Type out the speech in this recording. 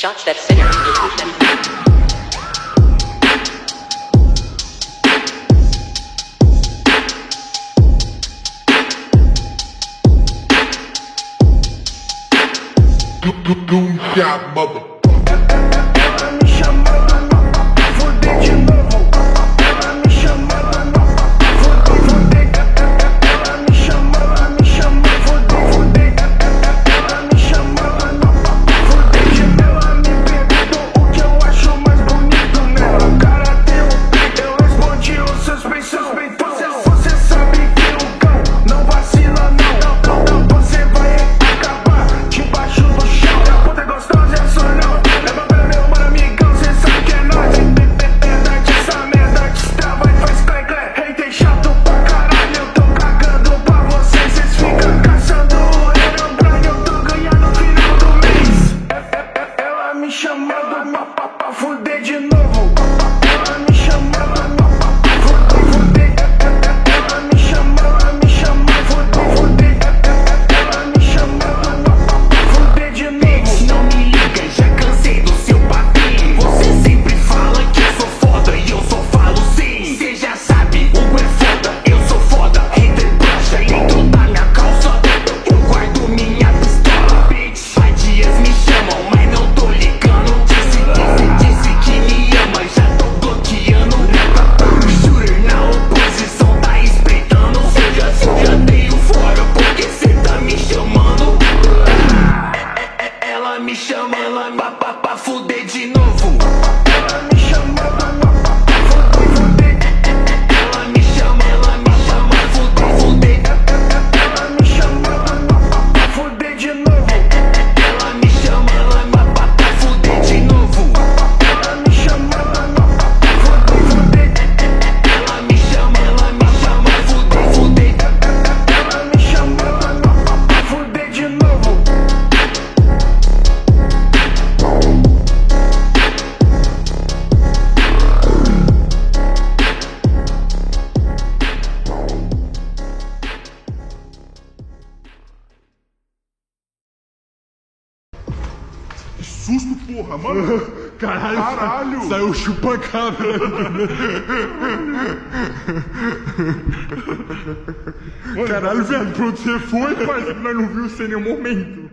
Shot that sinner. Doom shot, mother. Ela me chamando pra foder de novo. Ela me chamando pra foder. Ela me chama, foder. Ela me chamando pra foder de novo. Ela me perguntou o que eu acho mais bonito nela. O cara tem um peito, eu respondi os seus suspeitão. Você sabe que o cão não vacila não. Você vai acabar debaixo do chão. A puta gostosa é sua não. Leva pelo meu mano amigão, cê sabe que é nóis. Verdade, essa merda destrava e faz clé. Hater chato pra caralho, eu tô cagando pra vocês. Cês ficam caçando o Herobrine, eu tô ganhando no final do mês. Ela me chamando pra fuder de novo. Ela me chamando pra fuder. Ela me chama, foder. Ela me chamando pra fuder de novo. Não me liga, já cansei do seu papinho. Você sempre fala que eu sou foda e eu só falo sim. Cê já sabe, Hugo é foda, eu sou foda. Hater brocha dentro da minha calça. Eu guardo minha pistola. Bitch, há dias me chamam, mas não tô ligando. Disse que me ama, já tô bloqueando. Shooter na oposição, tá espreitando. Cê já dei o fora porque cê tá me chamando. Ela me chama pra fuder de novo. Ela me chama pra fuder. Ela me chama fuder. Ela me chama pra fuder de novo. Ela me chama pra fuder de novo. Ela me chama pra fuder. Ela me chama fuder. Ela me chama pra fuder de novo. Que susto, porra, mano. Caralho! Saiu chupa-cabra. Caralho, viado, pra onde você foi, parceiro? Nós não vimos você em nenhum momento.